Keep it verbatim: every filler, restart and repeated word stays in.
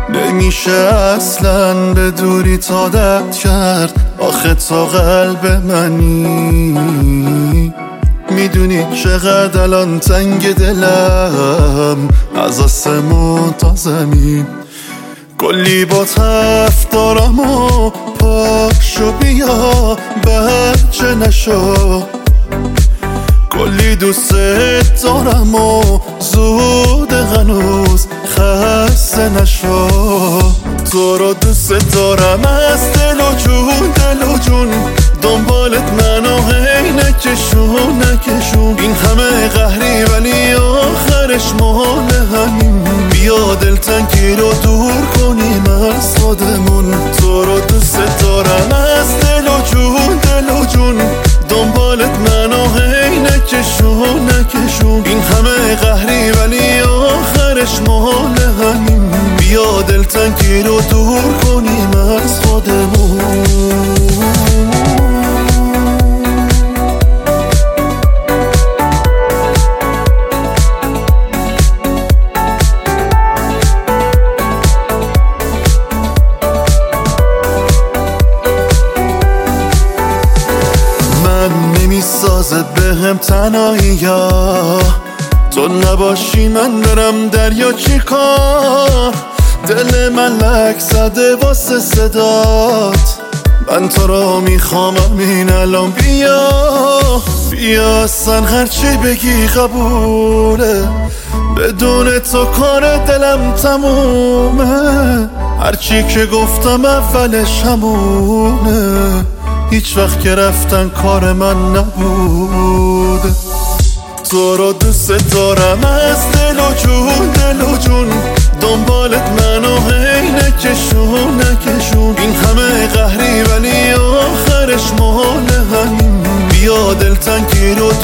نمیشه اصلا به دوری عادت کرد. آخه تا قلب منی میدونی چقدر الان تنگ دلم، از آسمون تا زمین کلی با تف دارم و پاشو بیا بچه نشو. کلی دوست دارم و زود هنوز خسته نشو. تو رو دوست دارم از دل و جون، دل و جون دنبالت منو هی نکشون نکشون. این همه قهری ولی آخرش مال همین. بیا دلتنگی رو دور کنیم از خودمون. تو رو دوست دارم از دل و جون، دل و جون دنبالت منو هی نکشون نکشون. این همه قهری ولی آخرش مال همین. بیا دلتنگی رو دور کنیم از خودمون. نمیسازه بهم تنهایی ها، تو نباشی من برم دریا چی کار. دل من لک زده واسه صدات، من تو رو میخوام همین الان. بیا بیا اصلا هرچی بگی قبوله، بدون تو کار دلم تمومه. هرچی که گفتم اولش همونه، هیچ وقت که رفتن کار من نبود. تو رو دوست دارم از دل و جون، دل و جون دنبالت منو هی نکشون نکشون. این همه قهری ولی آخرش مال همین. بیا دلتنگی رو